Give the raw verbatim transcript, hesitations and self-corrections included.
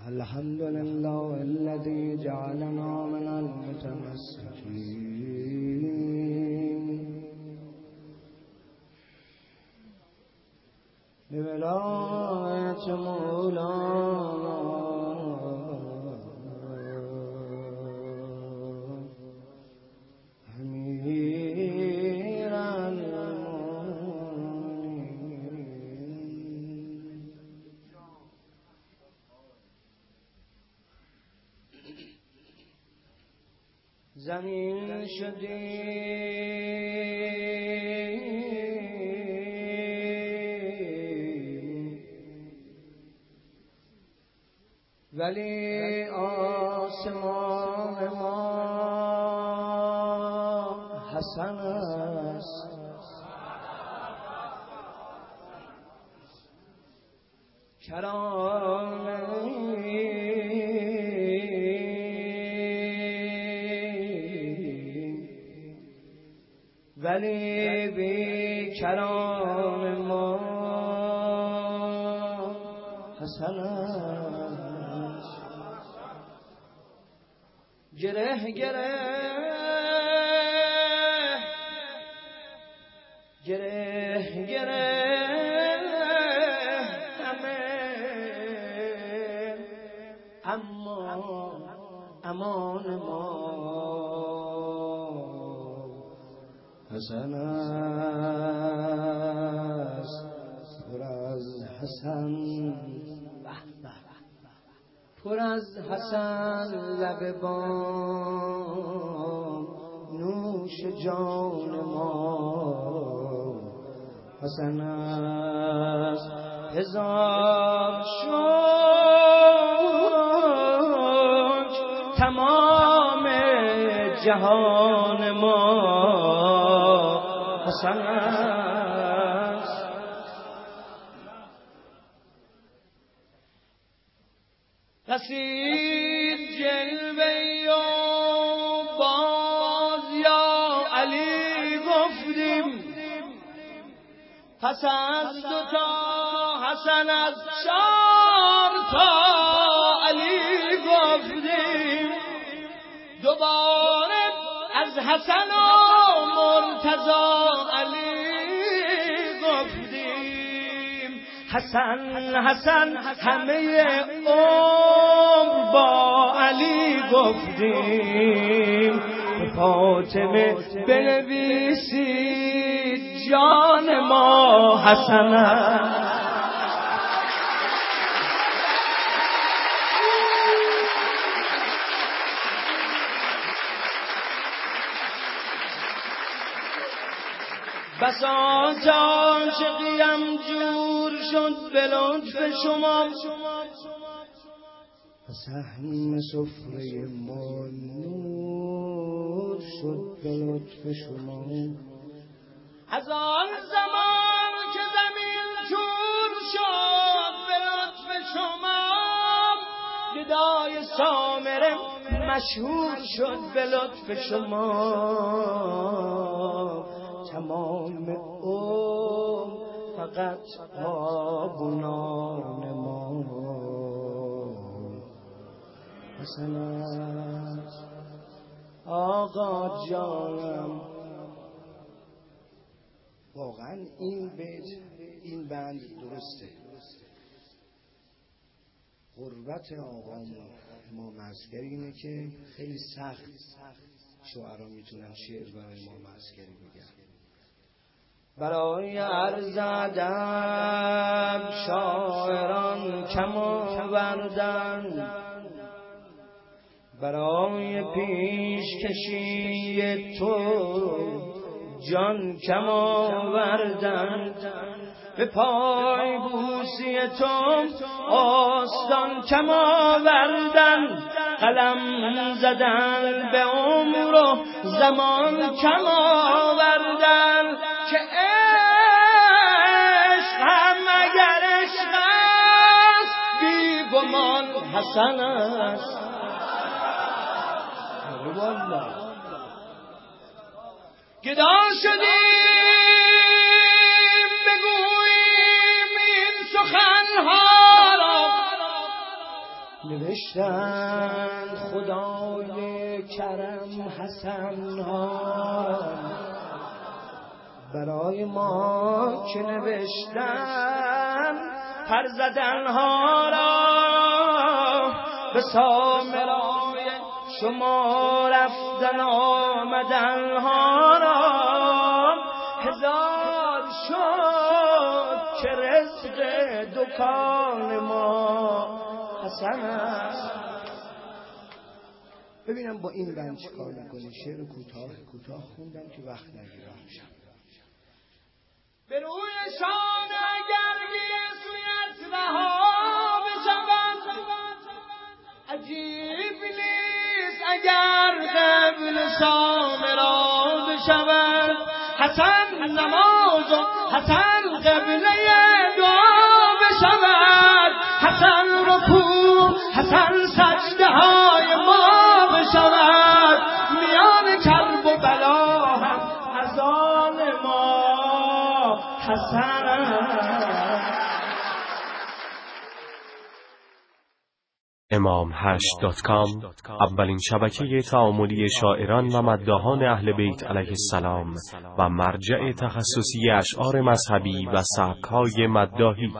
الحمد لله الذي جعلنا من المتمسكين بولاية مولانا أمير المؤمنين. زمین شدیم ولی آسمان ما حسن است. کرانه ولی بی کران ما حسن است. گره گره گره گره همه اما امان ما حسن است. پر از حسن پر از حسن لب بام نوش جان ما حسن است. هزار شکر تمام جهان ما حسن است. رسید جلوه و باز یا علی گفتیم پس از دو تا حسن از چار تا علی گفتیم دوباره از حسن و مرتضی علی گفتیم حسن حسن همه عمر با علی گفتیم به فاطمه بنویسید جان ما حسن است. بسا عاشقیم جور شد به لطف شما سهم سفره ما نور شد به لطف شما. از آن زمان که زمین جور شد به لطف شما گدای سامره مشهور شد به لطف شما. تمام عمر فقط آب و نان ما حسن است. آقا جانم واقعا این بیت این بند درسته. غربت آقامون ما مسکر اینه که خیلی سخت شعرا میتونن شعر برای ما مسکری بگن. برای عرض ادب شاعران کم آوردن برای پیش کشی تو جان کم آوردن به پای بوسی تو آستان کم آوردن قلم زدن به عمر و زمان کم آوردن که عشق هم اگر عشق است بی گمان حسن است. گدا شدیم بگوییم این سخنها را نوشتن خدای کرم حسنها برای ما که نوشتن پر زدنها را به سامرای شما رفتن آمدنها را هزار شد که رزق دکان ما حسن است. ببینم با این بند چی کار میکنی. شعر کوتاه کوتاه خوندم که وقت نگیرم شم. به روی شان اگر گیسویت رها بشود عجیب نیست اگر قبل سامرا بشود. حسن نماز و حسن قبله دعا بشود. حسن رکوع حسن سجده های ما بشود. میان کرب و بلا هم از آن ما حسن. امام هشت دات کام اولین شبکه تعاملی شاعران و مداحان اهل بیت علیه السلام و مرجع تخصصی اشعار مذهبی و سبک‌های مداحی.